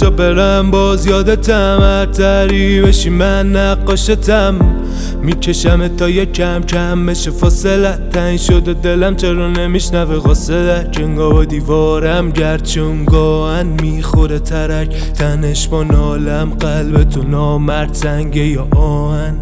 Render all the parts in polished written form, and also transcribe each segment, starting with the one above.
جا برم باز یادتم، هر تری بشی من نقاشتم. میکشم تا یه کم کم بشه فاصله، تنگ شده دلم چرا نمیشنوه غصه. جنگا با دیوارم گرچون گاهن میخوره ترک، تنش با نالم قلب تو نامرد سنگه یا آهن.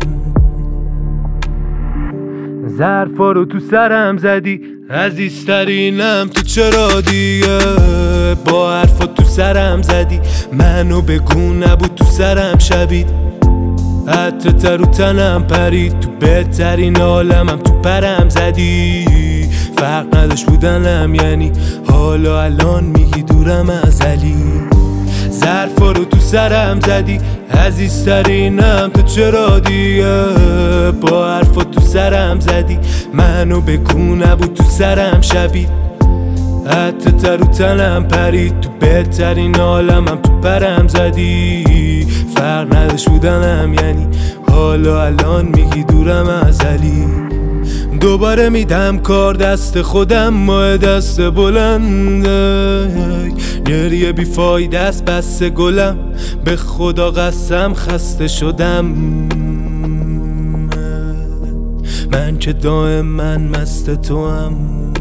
ظرفا رو تو سرم زدی عزیزترینم تو، چرا دیگه با حرفا تو سرم زدی، منو بگو نبود تو سرم شبید. عطر رو تنم پرید، تو بهترین عالمم تو پرم زدی. فرق نداشت بودنم یعنی حالا الان میگی دورم ازلی. ظرفا رو تو سرم زدی عزیزترینم تو، چرا دیگه با حرفا تو سرم زدی، منو بگو نبود تو سرم شبید. عطر رو تنم پرید، تو بهترین عالمم تو پرم زدی. فرق نداشت بودنم یعنی حالا الان میگی دورم ازلی. دوباره میدم کار دست خودم، ما دست بلنده، گریه بی فایده است بس گلم، به خدا قسم خسته شدم. من که دائم من مست تو هم.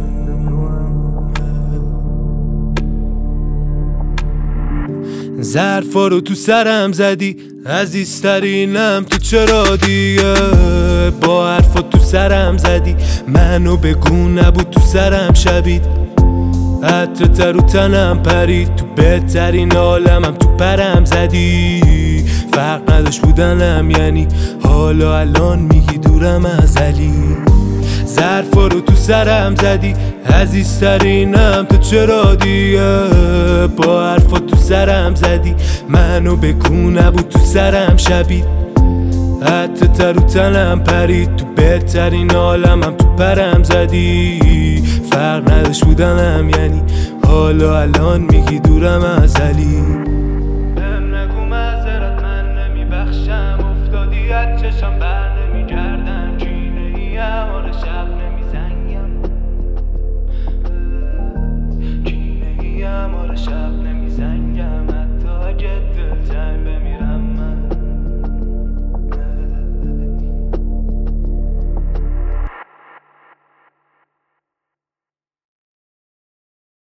ظرفا رو تو سرم زدی عزیزترینم تو، چرا دیگه با حرفا تو سرم زدی، منو بگو نبود تو سرم شبید. عطر رو تنم پرید، تو بهترین عالمم تو پرم زدی. فرق نداشت بودنم یعنی حالا الان میگی دورم ازلی. ظرفا رو تو سرم زدی عزیزترینم تو، چرا دیگه با حرفا تو سرم زدی، منو بگو نبود تو سرم شبید. عطر رو تنم پرید، تو بهترین عالمم تو پرم زدی. فرق نداشت بودنم یعنی حالا الان میگی دورم ازلی. بهم نگو معذرت من نمیبخشم، افتادی از چشم بر نمیگرد.